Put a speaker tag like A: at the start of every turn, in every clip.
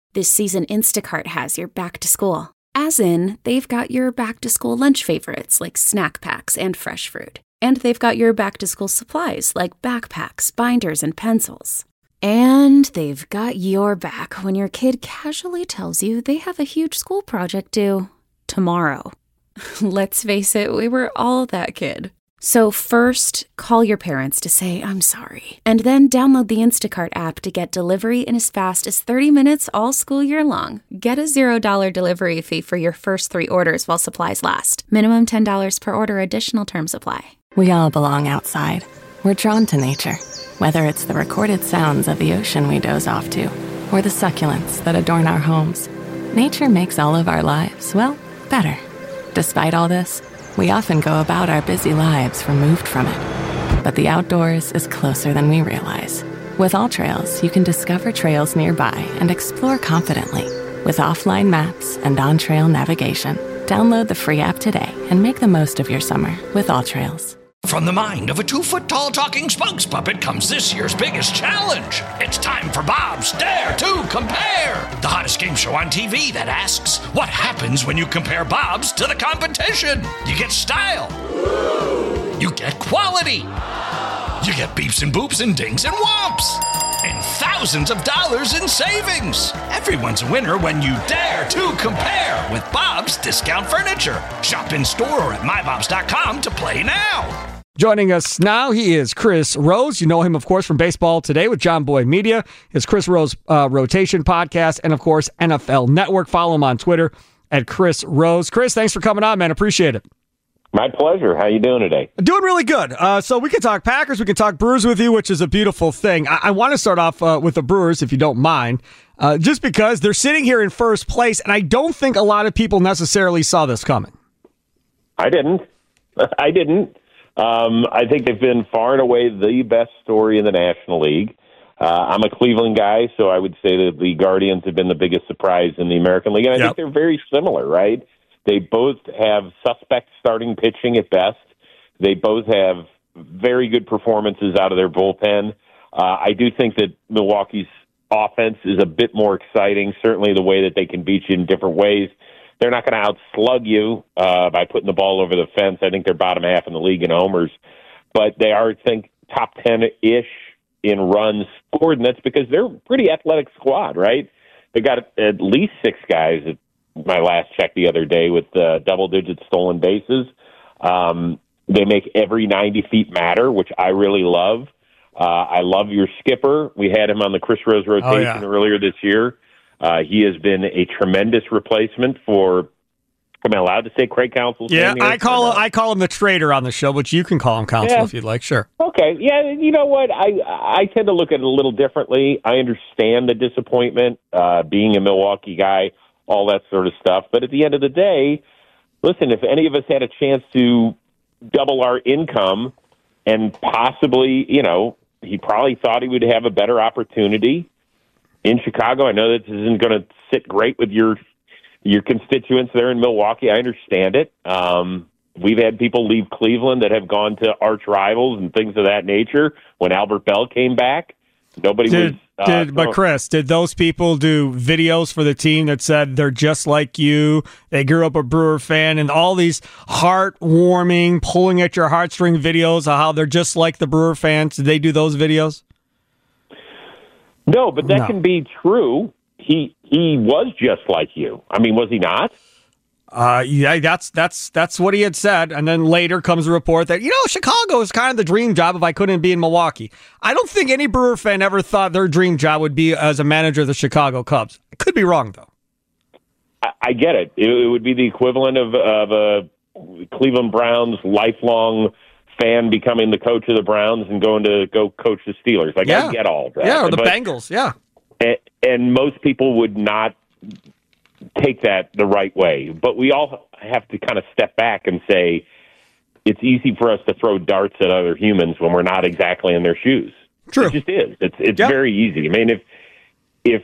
A: This season, Instacart has your back to school. As in, they've got your back to school lunch favorites like snack packs and fresh fruit. And they've got your back to school supplies like backpacks, binders, and pencils. And they've got your back when your kid casually tells you they have a huge school project due tomorrow. Let's face it, we were all that kid. So first, call your parents to say, I'm sorry. And then download the Instacart app to get delivery in as fast as 30 minutes all school year long. Get a $0 delivery fee for your first 3 orders while supplies last. Minimum $10 per order. Additional terms apply.
B: We all belong outside. We're drawn to nature. Whether it's the recorded sounds of the ocean we doze off to, or the succulents that adorn our homes, nature makes all of our lives, well, better. Despite all this, we often go about our busy lives removed from it. But the outdoors is closer than we realize. With AllTrails, you can discover trails nearby and explore confidently. With offline maps and on-trail navigation, download the free app today and make the most of your summer with AllTrails.
C: From the mind of a 2-foot-tall talking Spunks puppet comes this year's biggest challenge. It's time for Bob's Dare to Compare, the hottest game show on TV that asks, what happens when you compare Bob's to the competition? You get style. You get quality. You get beeps and boops and dings and whomps. And thousands of dollars in savings. Everyone's a winner when you dare to compare with Bob's Discount Furniture. Shop in store or at mybobs.com to play now.
D: Joining us now, he is Chris Rose. You know him, of course, from Baseball Today with John Boy Media, his Chris Rose Rotation podcast, and, of course, NFL Network. Follow him on Twitter at Chris Rose. Chris, thanks for coming on, man. Appreciate it.
E: My pleasure. How you doing today?
D: Doing really good. So we can talk Packers, we can talk Brewers with you, which is a beautiful thing. I want to start off with the Brewers, if you don't mind, just because they're sitting here in first place, and I don't think a lot of people necessarily saw this coming.
E: I didn't. I think they've been far and away the best story in the National League. I'm a Cleveland guy, so I would say that the Guardians have been the biggest surprise in the American League, and I think they're very similar, right? They both have suspect starting pitching at best. They both have very good performances out of their bullpen. I do think that Milwaukee's offense is a bit more exciting, certainly the way that they can beat you in different ways. They're not going to outslug you by putting the ball over the fence. I think they're bottom half in the league in homers. But they are, I think, top 10-ish in runs scored, and that's because they're a pretty athletic squad, right? They got at least 6 guys at my last check the other day with double-digit stolen bases. They make every 90 feet matter, which I really love. I love your skipper. We had him on the Chris Rose rotation earlier this year. He has been a tremendous replacement for, am I allowed to say Craig Counsell?
D: Yeah, I call him the traitor on the show, but you can call him Counsell if you'd like, sure.
E: Okay, yeah, you know what? I tend to look at it a little differently. I understand the disappointment, being a Milwaukee guy, all that sort of stuff. But at the end of the day, listen, if any of us had a chance to double our income and possibly, he probably thought he would have a better opportunity in Chicago. I know that this isn't going to sit great with your constituents there in Milwaukee. I understand it. We've had people leave Cleveland that have gone to arch rivals and things of that nature. When Albert Bell came back, but Chris,
D: did those people do videos for the team that said they're just like you? They grew up a Brewer fan, and all these heartwarming, pulling at your heartstring videos of how they're just like the Brewer fans. Did they do those videos?
E: No, but that can be true. He was just like you. I mean, was he not?
D: Yeah, that's what he had said. And then later comes a report that, Chicago is kind of the dream job if I couldn't be in Milwaukee. I don't think any Brewer fan ever thought their dream job would be as a manager of the Chicago Cubs. I could be wrong, though.
E: I get it. It would be the equivalent of a Cleveland Browns lifelong fan becoming the coach of the Browns and going to go coach the Steelers. I get all of that.
D: Yeah, or the Bengals, yeah.
E: And most people would not take that the right way. But we all have to kind of step back and say it's easy for us to throw darts at other humans when we're not exactly in their shoes.
D: True.
E: It just is. It's very easy. I mean, if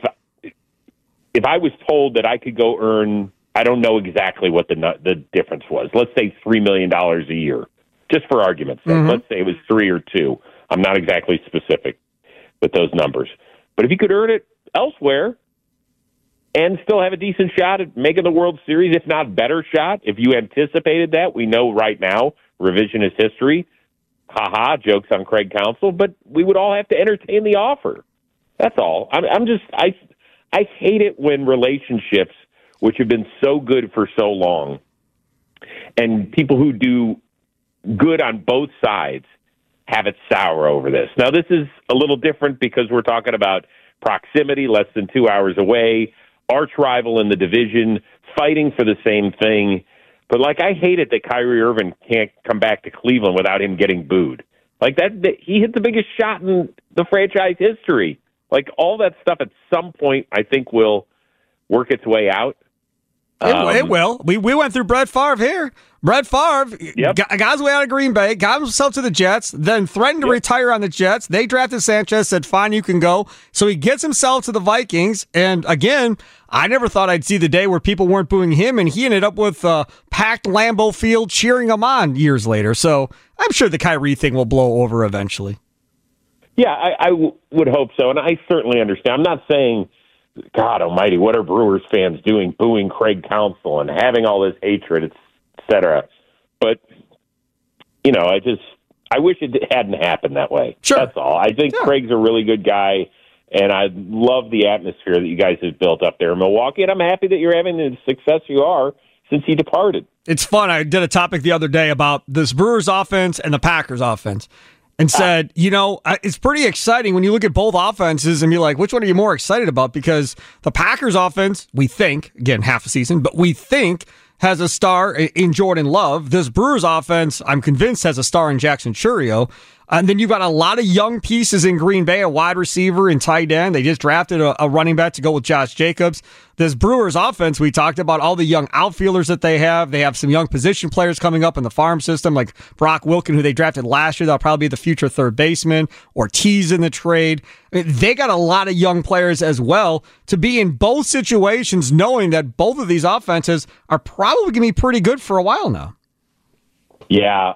E: I was told that I could go earn, I don't know exactly what the difference was. Let's say $3 million a year, just for argument's sake. Let's say it was 3 or 2. I'm not exactly specific with those numbers. But if you could earn it elsewhere, and still have a decent shot at making the World Series, if not better shot. If you anticipated that, we know right now, revisionist history, haha, jokes on Craig Counsell, but we would all have to entertain the offer. That's all. I hate it when relationships, which have been so good for so long, and people who do good on both sides have it sour over this. Now, this is a little different because we're talking about proximity, less than 2 hours away, arch rival in the division, fighting for the same thing. But, I hate it that Kyrie Irving can't come back to Cleveland without him getting booed. He hit the biggest shot in the franchise history. All that stuff at some point, I think, will work its way out.
D: It will. We went through Brett Favre here. Brett Favre got his way out of Green Bay, got himself to the Jets, then threatened to retire on the Jets. They drafted Sanchez, said, fine, you can go. So he gets himself to the Vikings. And again, I never thought I'd see the day where people weren't booing him, and he ended up with packed Lambeau Field cheering him on years later. So I'm sure the Kyrie thing will blow over eventually.
E: Yeah, I would hope so. And I certainly understand. I'm not saying, God almighty, what are Brewers fans doing, booing Craig Counsell and having all this hatred, et cetera. But, I wish it hadn't happened that way.
D: Sure.
E: That's all. I think Craig's a really good guy, and I love the atmosphere that you guys have built up there in Milwaukee, and I'm happy that you're having the success you are since he departed.
D: It's fun. I did a topic the other day about this Brewers offense and the Packers offense. And said, it's pretty exciting when you look at both offenses and be like, which one are you more excited about? Because the Packers offense, we think, again, half a season, but we think has a star in Jordan Love. This Brewers offense, I'm convinced, has a star in Jackson Chourio. And then you've got a lot of young pieces in Green Bay, a wide receiver and tight end. They just drafted a running back to go with Josh Jacobs. This Brewers offense, we talked about all the young outfielders that they have. They have some young position players coming up in the farm system, like Brock Wilken, who they drafted last year. That'll probably be the future third baseman. Ortiz in the trade. They got a lot of young players as well to be in both situations, knowing that both of these offenses are probably going to be pretty good for a while now.
E: Yeah,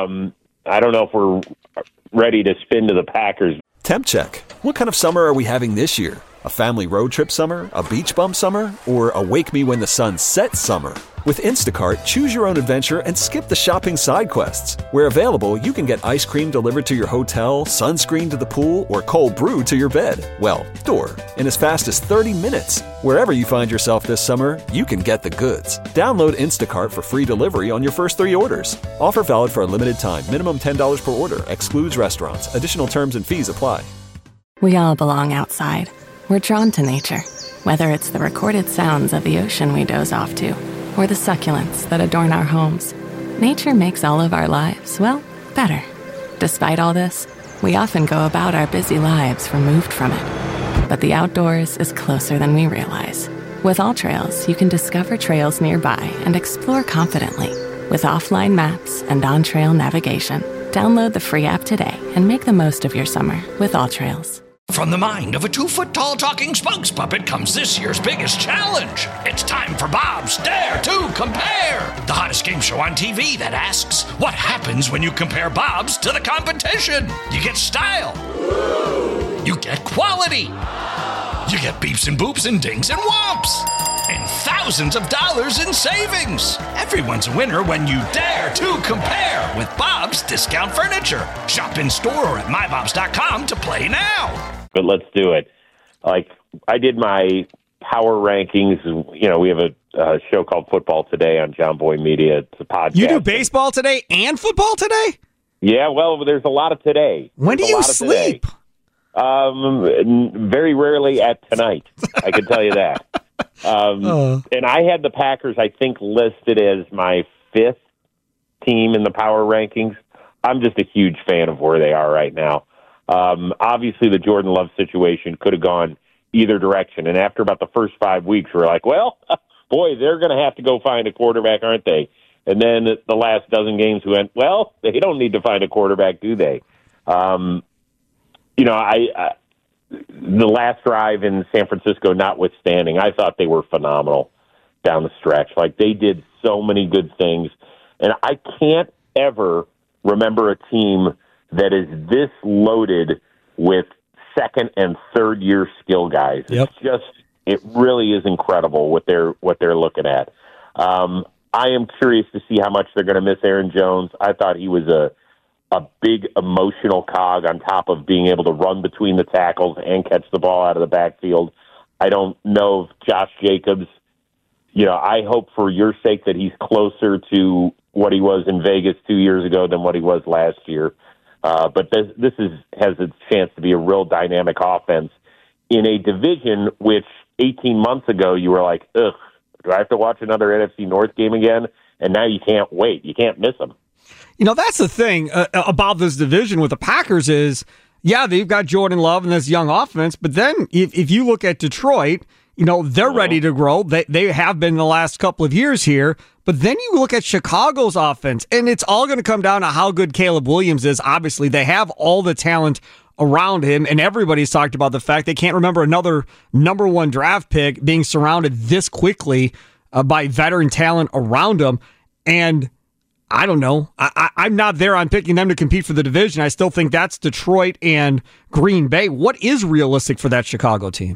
E: I don't know if we're ready to spin to the Packers.
F: Temp check. What kind of summer are we having this year? A family road trip summer? A beach bum summer? Or a wake me when the sun sets summer? With Instacart, choose your own adventure and skip the shopping side quests. Where available, you can get ice cream delivered to your hotel, sunscreen to the pool, or cold brew to your bed. Well, door. In as fast as 30 minutes. Wherever you find yourself this summer, you can get the goods. Download Instacart for free delivery on your first 3 orders. Offer valid for a limited time. Minimum $10 per order. Excludes restaurants. Additional terms and fees apply.
B: We all belong outside. We're drawn to nature. Whether it's the recorded sounds of the ocean we doze off to, or the succulents that adorn our homes, nature makes all of our lives, better. Despite all this, we often go about our busy lives removed from it. But the outdoors is closer than we realize. With AllTrails, you can discover trails nearby and explore confidently. With offline maps and on-trail navigation, download the free app today and make the most of your summer with AllTrails.
C: From the mind of a 2-foot-tall talking Spunks puppet comes this year's biggest challenge. It's time for Bob's Dare to Compare, the hottest game show on TV that asks, what happens when you compare Bob's to the competition? You get style. You get quality. You get beeps and boops and dings and whomps. And thousands of dollars in savings. Everyone's a winner when you dare to compare with Bob's Discount Furniture. Shop in store or at mybobs.com to play now.
E: But let's do it. I did my power rankings. We have a show called Football Today on John Boy Media. It's a podcast.
D: You do baseball today and football today?
E: Yeah, well, there's a lot of today.
D: When do you sleep?
E: Very rarely at tonight. I can tell you that. And I had the Packers, I think, listed as my 5th team in the power rankings. I'm just a huge fan of where they are right now. Obviously, the Jordan Love situation could have gone either direction. And after about the first 5 weeks, we're like, well, boy, they're going to have to go find a quarterback, aren't they? And then the last dozen games we went, well, they don't need to find a quarterback, do they? The last drive in San Francisco notwithstanding, I thought they were phenomenal down the stretch. They did so many good things. And I can't ever remember a team that is this loaded with second and third year skill guys.
D: Yep.
E: It's just It really is incredible what they're looking at. I am curious to see how much they're going to miss Aaron Jones. I thought he was a big emotional cog on top of being able to run between the tackles and catch the ball out of the backfield. I don't know if Josh Jacobs, I hope for your sake that he's closer to what he was in Vegas 2 years ago than what he was last year. But this has a chance to be a real dynamic offense in a division which 18 months ago you were like, ugh, do I have to watch another NFC North game again? And now you can't wait. You can't miss them.
D: That's the thing about this division with the Packers is, yeah, they've got Jordan Love and this young offense, but then if you look at Detroit, they're ready to grow. They have been the last couple of years here, but then you look at Chicago's offense, and it's all going to come down to how good Caleb Williams is. Obviously, they have all the talent around him, and everybody's talked about the fact they can't remember another number one draft pick being surrounded this quickly by veteran talent around him. And I don't know. I'm not there on picking them to compete for the division. I still think that's Detroit and Green Bay. What is realistic for that Chicago team?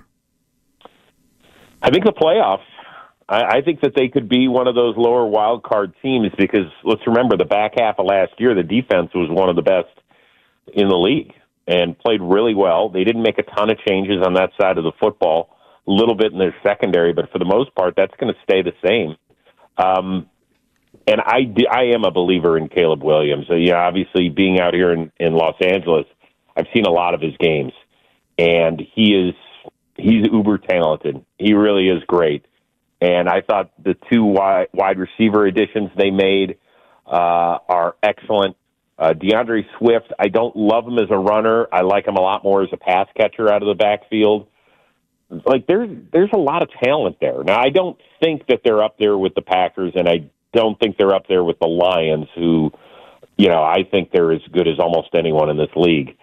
E: I think the playoffs. I think that they could be one of those lower wild card teams because let's remember the back half of last year, the defense was one of the best in the league and played really well. They didn't make a ton of changes on that side of the football, a little bit in their secondary, but for the most part, that's going to stay the same. And I am a believer in Caleb Williams. Obviously being out here in Los Angeles, I've seen a lot of his games, and he's uber talented. He really is great. And I thought the two wide receiver additions they made are excellent. DeAndre Swift, I don't love him as a runner. I like him a lot more as a pass catcher out of the backfield. Like there's a lot of talent there. Now, I don't think that they're up there with the Packers, and I don't think they're up there with the Lions, who, I think they're as good as almost anyone in this league.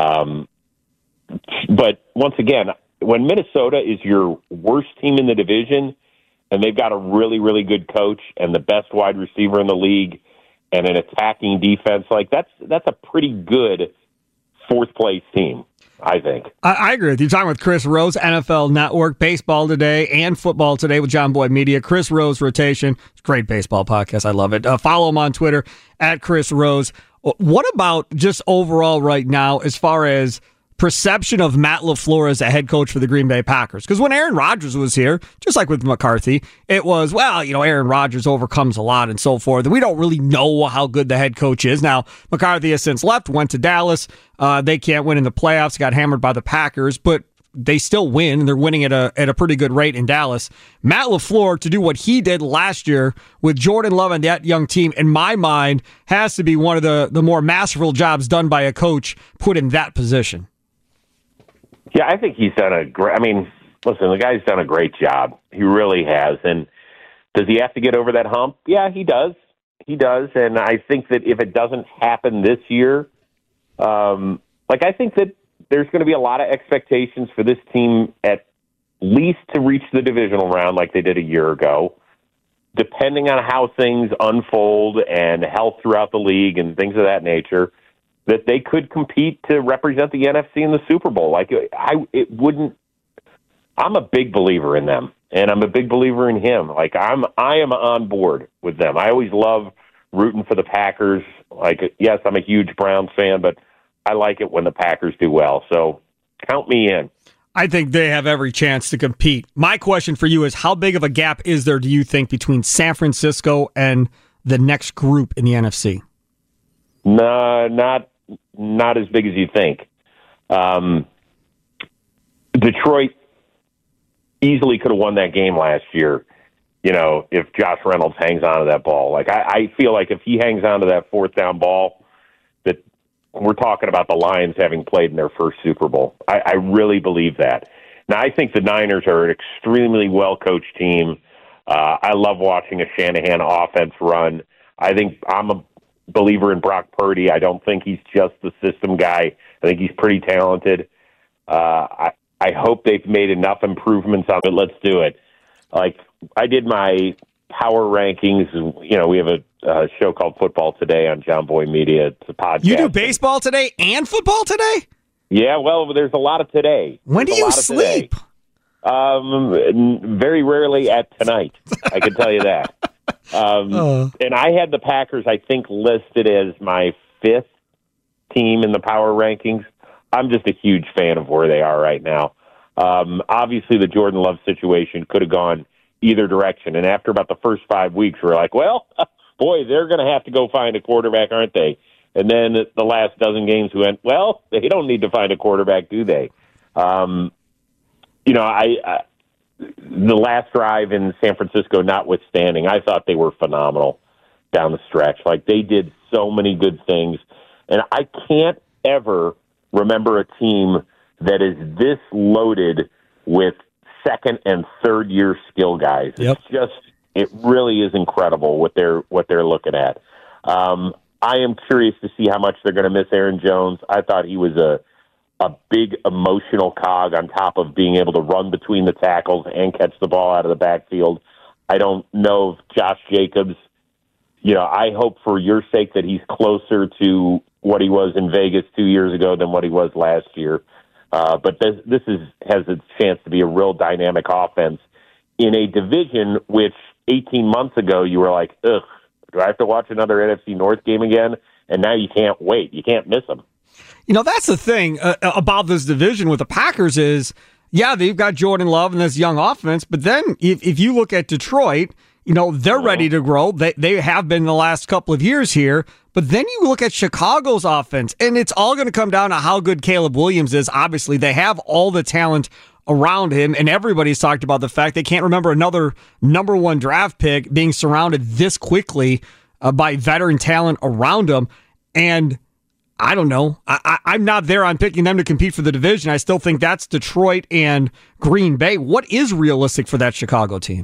E: But once again, when Minnesota is your worst team in the division, and they've got a really, really good coach and the best wide receiver in the league and an attacking defense, that's a pretty good fourth place team, I think.
D: I agree with you. Talking with Chris Rose, NFL Network, Baseball Today, and Football Today with John Boy Media. Chris Rose Rotation. It's a great baseball podcast. I love it. Follow him on Twitter at Chris Rose. What about just overall right now as far as perception of Matt LaFleur as a head coach for the Green Bay Packers? Because when Aaron Rodgers was here, just like with McCarthy, it was, Aaron Rodgers overcomes a lot and so forth. And we don't really know how good the head coach is. Now, McCarthy has since left, went to Dallas. They can't win in the playoffs, got hammered by the Packers, but they still win, and they're winning at a pretty good rate in Dallas. Matt LaFleur, to do what he did last year with Jordan Love and that young team, in my mind, has to be one of the more masterful jobs done by a coach put in that position.
E: Yeah, I think he's done listen, the guy's done a great job. He really has. And does he have to get over that hump? Yeah, he does. He does. And I think that if it doesn't happen this year, I think that there's going to be a lot of expectations for this team at least to reach the divisional round like they did a year ago, depending on how things unfold and health throughout the league and things of that nature, that they could compete to represent the NFC in the Super Bowl. I'm a big believer in them, and I'm a big believer in him. I am on board with them. I always love rooting for the Packers. Yes, I'm a huge Browns fan, but I like it when the Packers do well. So count me in.
D: I think they have every chance to compete. My question for you is, how big of a gap is there, do you think, between San Francisco and the next group in the NFC?
E: No, not as big as you think. Detroit easily could have won that game last year, if Josh Reynolds hangs on to that ball. I feel like if he hangs on to that fourth down ball, that we're talking about the Lions having played in their first Super Bowl. I really believe that. Now, I think the Niners are an extremely well-coached team. I love watching a Shanahan offense run. I think I'm a believer in Brock Purdy. I don't think he's just the system guy. I think he's pretty talented. I hope they've made enough improvements on it. Let's do it. I did my power rankings. We have a show called Football Today on John Boy Media. It's a podcast.
D: You do baseball today and football today?
E: Yeah, well, there's a lot of today.
D: When do you sleep?
E: Very rarely at tonight. I can tell you that. And I had the Packers, I think, listed as my 5th team in the power rankings. I'm just a huge fan of where they are right now. Obviously, the Jordan Love situation could have gone either direction. And after about the first 5 weeks, we're like, well, boy, they're going to have to go find a quarterback, aren't they? And then the last dozen games we went, well, they don't need to find a quarterback, do they? The last drive in San Francisco notwithstanding, I thought they were phenomenal down the stretch. Like, they did so many good things. And I can't ever remember a team that is this loaded with second and third year skill guys.
D: Yep.
E: It really is incredible what they're looking at. I am curious to see how much they're going to miss Aaron Jones. I thought he was a big emotional cog on top of being able to run between the tackles and catch the ball out of the backfield. I don't know if Josh Jacobs, I hope for your sake that he's closer to what he was in Vegas 2 years ago than what he was last year. But this has a chance to be a real dynamic offense in a division which 18 months ago you were like, ugh, do I have to watch another NFC North game again? And now you can't wait. You can't miss them.
D: That's the thing about this division with the Packers is, yeah, they've got Jordan Love and this young offense, but then if you look at Detroit, they're ready to grow. They have been the last couple of years here, but then you look at Chicago's offense, and it's all going to come down to how good Caleb Williams is. Obviously, they have all the talent around him, and everybody's talked about the fact they can't remember another number 1 draft pick being surrounded this quickly by veteran talent around him. And I don't know. I'm not there on picking them to compete for the division. I still think that's Detroit and Green Bay. What is realistic for that Chicago team?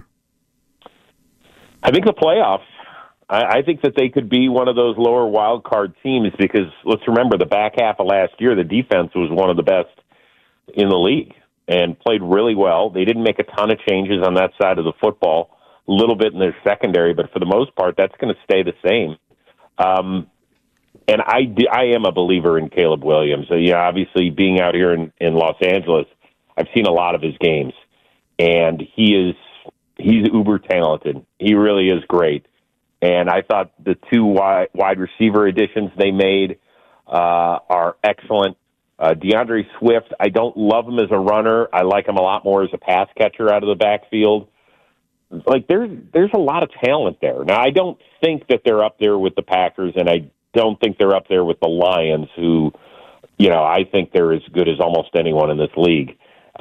E: I think the playoffs. I think that they could be one of those lower wild card teams because let's remember the back half of last year, the defense was one of the best in the league and played really well. They didn't make a ton of changes on that side of the football, a little bit in their secondary, but for the most part, that's going to stay the same. And I am a believer in Caleb Williams. So, obviously being out here in Los Angeles, I've seen a lot of his games, and he's uber talented. He really is great. And I thought the 2 wide receiver additions they made are excellent. DeAndre Swift, I don't love him as a runner. I like him a lot more as a pass catcher out of the backfield. Like, there's a lot of talent there. Now, I don't think that they're up there with the Packers, and I don't think they're up there with the Lions, who, I think they're as good as almost anyone in this league.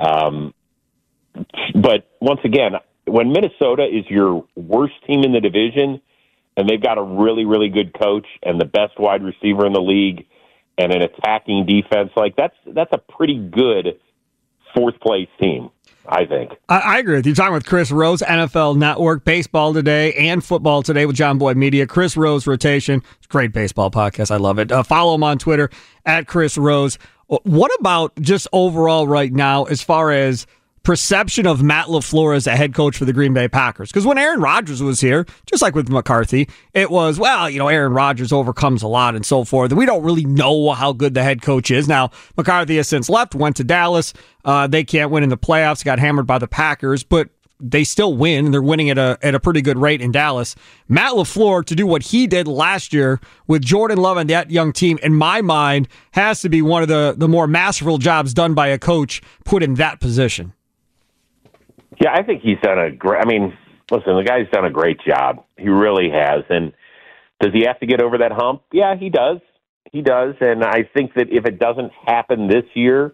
E: But once again, when Minnesota is your worst team in the division, and they've got a really, really good coach and the best wide receiver in the league and an attacking defense, like that's a pretty good 4th place team, I think.
D: I agree with you. Talking with Chris Rose, NFL Network, Baseball Today, and Football Today with John Boy Media. Chris Rose Rotation. It's a great baseball podcast. I love it. Follow him on Twitter at Chris Rose. What about just overall right now as far as perception of Matt LaFleur as a head coach for the Green Bay Packers? Because when Aaron Rodgers was here, just like with McCarthy, it was, Aaron Rodgers overcomes a lot and so forth. We don't really know how good the head coach is. Now, McCarthy has since left, went to Dallas. They can't win in the playoffs, got hammered by the Packers, but they still win, and they're winning at a pretty good rate in Dallas. Matt LaFleur, to do what he did last year with Jordan Love and that young team, in my mind, has to be one of the more masterful jobs done by a coach put in that position.
E: Yeah, I think he's done listen, the guy's done a great job. He really has. And does he have to get over that hump? Yeah, he does. He does. And I think that if it doesn't happen this year,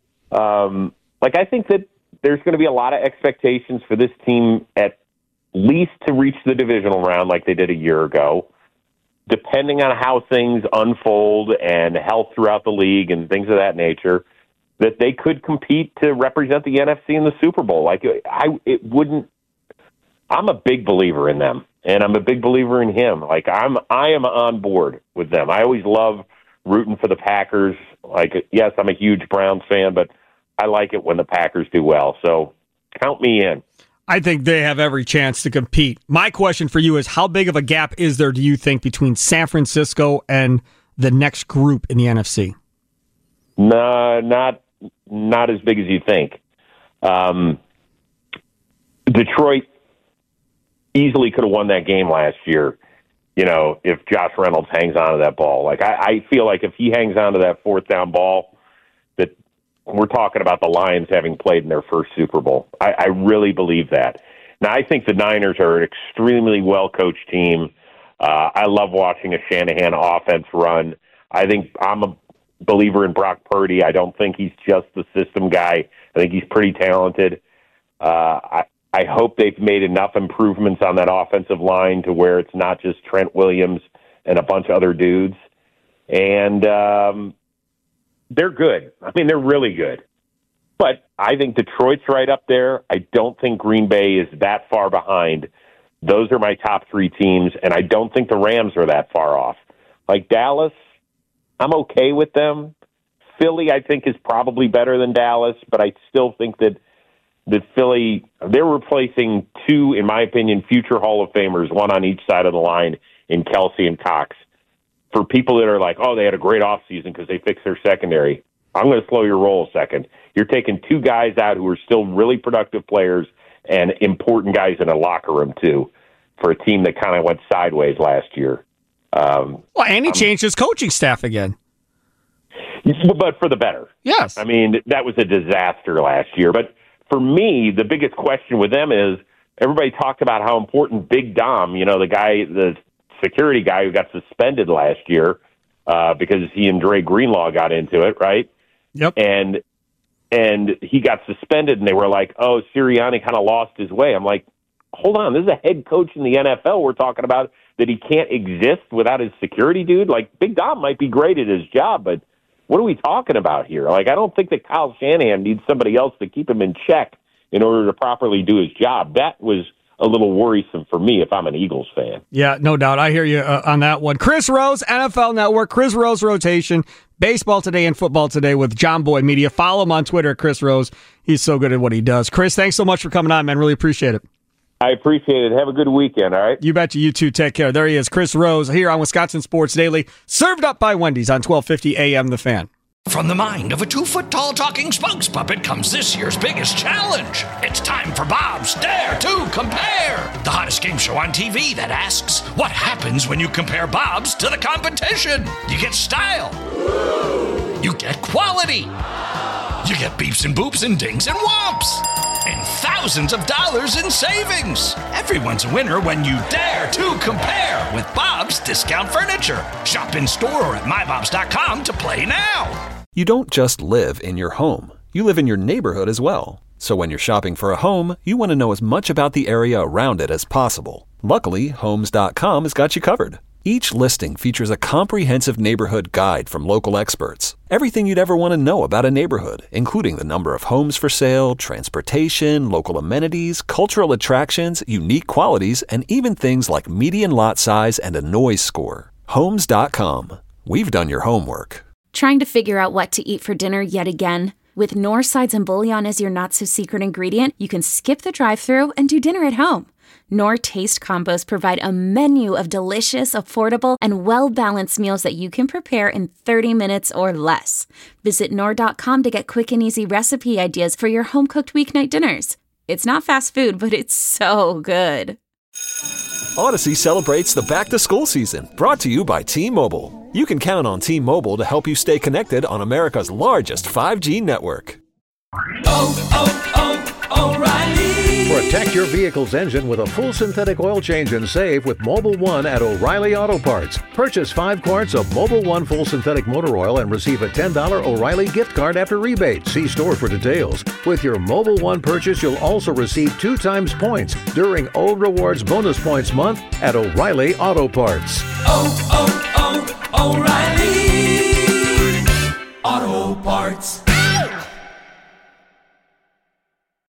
E: I think that there's going to be a lot of expectations for this team at least to reach the divisional round like they did a year ago, depending on how things unfold and health throughout the league and things of that nature, that they could compete to represent the NFC in the Super Bowl. I'm a big believer in them, and I'm a big believer in him. I am on board with them. I always love rooting for the Packers. Yes, I'm a huge Browns fan, but I like it when the Packers do well. So count me in.
D: I think they have every chance to compete. My question for you is, how big of a gap is there, do you think, between San Francisco and the next group in the NFC?
E: No, not as big as you think. Detroit easily could have won that game last year, if Josh Reynolds hangs on to that ball. Like, I feel like if he hangs on to that fourth down ball, that we're talking about the Lions having played in their first Super Bowl. I really believe that. Now, I think the Niners are an extremely well-coached team. I love watching a Shanahan offense run. I think I'm a believer in Brock Purdy. I don't think he's just the system guy. I think he's pretty talented. I hope they've made enough improvements on that offensive line to where it's not just Trent Williams and a bunch of other dudes. And they're good. I mean, they're really good. But I think Detroit's right up there. I don't think Green Bay is that far behind. Those are my top three teams, and I don't think the Rams are that far off. Like Dallas, I'm okay with them. Philly, I think, is probably better than Dallas, but I still think that Philly, they're replacing two, in my opinion, future Hall of Famers, one on each side of the line in Kelsey and Cox. For people that are like, oh, they had a great offseason because they fixed their secondary, I'm going to slow your roll a second. You're taking two guys out who are still really productive players and important guys in a locker room, too, for a team that kind of went sideways last year.
D: And he changed his coaching staff again.
E: But for the better.
D: Yes.
E: I mean, that was a disaster last year. But for me, the biggest question with them is everybody talked about how important Big Dom, the security guy who got suspended last year because he and Dre Greenlaw got into it, right?
D: Yep.
E: And he got suspended, and they were like, oh, Sirianni kind of lost his way. I'm like, hold on, this is a head coach in the NFL we're talking about that he can't exist without his security dude. Like, Big Dom might be great at his job, but what are we talking about here? Like, I don't think that Kyle Shanahan needs somebody else to keep him in check in order to properly do his job. That was a little worrisome for me if I'm an Eagles fan.
D: Yeah, no doubt. I hear you on that one. Chris Rose, NFL Network, Chris Rose Rotation, Baseball Today and Football Today with John Boy Media. Follow him on Twitter at Chris Rose. He's so good at what he does. Chris, thanks so much for coming on, man. Really appreciate it.
E: I appreciate it. Have a good weekend, all right?
D: You betcha. You too. Take care. There he is, Chris Rose, here on Wisconsin Sports Daily, served up by Wendy's on 1250 AM The Fan.
C: From the mind of a 2-foot-tall talking spunks puppet comes this year's biggest challenge. It's time for Bob's Dare to Compare, the hottest game show on TV that asks, what happens when you compare Bob's to the competition? You get style. You get quality. You get beeps and boops and dings and whomps. And thousands of dollars in savings. Everyone's a winner when you dare to compare with Bob's Discount Furniture. Shop in store or at mybobs.com to play now.
F: You don't just live in your home. You live in your neighborhood as well. So when you're shopping for a home, you want to know as much about the area around it as possible. Luckily, Homes.com has got you covered. Each listing features a comprehensive neighborhood guide from local experts. Everything you'd ever want to know about a neighborhood, including the number of homes for sale, transportation, local amenities, cultural attractions, unique qualities, and even things like median lot size and a noise score. Homes.com. We've done your homework.
A: Trying to figure out what to eat for dinner yet again? With Knorr sides and bouillon as your not-so-secret ingredient, you can skip the drive-thru and do dinner at home. Knorr Taste Combos provide a menu of delicious, affordable, and well-balanced meals that you can prepare in 30 minutes or less. Visit Knorr.com to get quick and easy recipe ideas for your home-cooked weeknight dinners. It's not fast food, but it's so good.
F: Odyssey celebrates the back-to-school season, brought to you by T-Mobile. You can count on T-Mobile to help you stay connected on America's largest 5G network.
G: O'Reilly.
H: Protect your vehicle's engine with a full synthetic oil change and save with Mobil 1 at O'Reilly Auto Parts. Purchase 5 quarts of Mobil 1 full synthetic motor oil and receive a $10 O'Reilly gift card after rebate. See store for details. With your Mobil 1 purchase, you'll also receive 2 times points during O Rewards Bonus Points Month at O'Reilly Auto Parts.